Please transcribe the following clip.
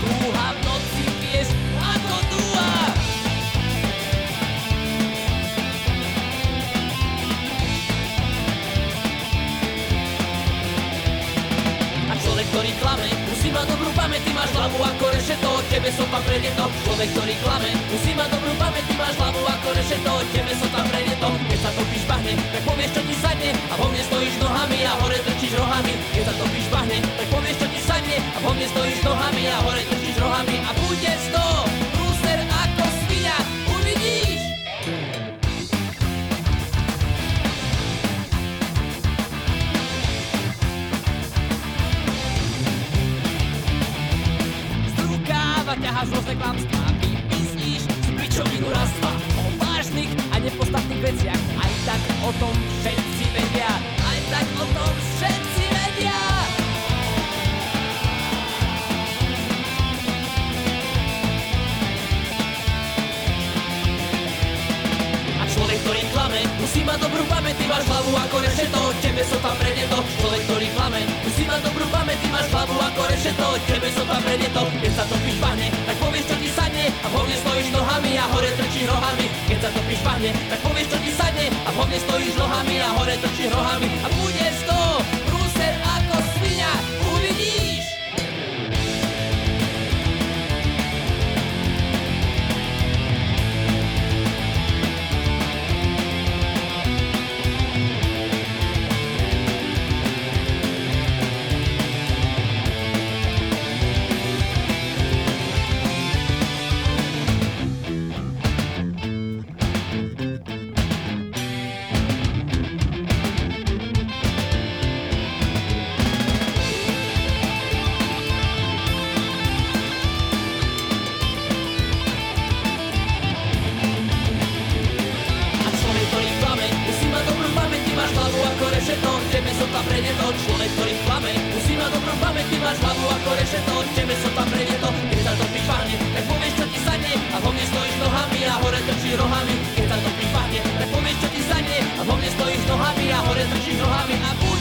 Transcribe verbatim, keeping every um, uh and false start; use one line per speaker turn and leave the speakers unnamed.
Dúha v noci vieš ako dúha. A človek, ktorý klame, musí mať dobrú pamäť, ty máš hlavu ako rešeto, od tebe som tam prejde to. Človek, ktorý klame, musí mať dobrú pamäť, ty máš hlavu ako rešeto, od tebe som tam prejde to. Keď sa topíš v bahne, tak povieš, čo ti sadne, a vo mne stojíš nohami a hore trčíš rohami. Keď sa topíš v bahne, tak povieš, čo ti sadne, a vo mne stojíš nohami a hore trčíš rohami. A bude to prúser ako svinia, uvidíš. Ťaháš rôzne klamstvá, ty myslíš z pičovinu rastva. O vážnych a nepodstatných veciach, aj tak o tom všetci vedia. Aj tak o tom všetci vedia. A človek, ktorý klame, musí mať dobrú pamäť, ty máš hlavu ako rešeto, od tebe som tam prejde to. Človek, ktorý klame, musí mať dobrú pamäť, ty máš hlavu ako rešeto, od tebe som tam prejde to. Keď sa topíš v bahne, tak povieš, čo ti sadne, a vo mne stojíš nohami a hore trčíš rohami. Keď sa topíš v bahne, tak povieš, čo ti sadne, a vo mne stojíš nohami a hore trčíš rohami. A budeš to prúser ako svinia, uvidíš. Tebe som tam prejde to, človek, ktorý klame, musí mať dobrú pamäť, ty máš hlavu ako rešeto, od tebe som tam prejde to. Keď sa topíš v bahne, tak povieš, čo ti sadne, a vo mne stojíš nohami a hore trčíš rohami. Keď sa topíš v bahne, tak povieš, čo ti sadne, a vo mne stojíš nohami a hore trčíš rohami. A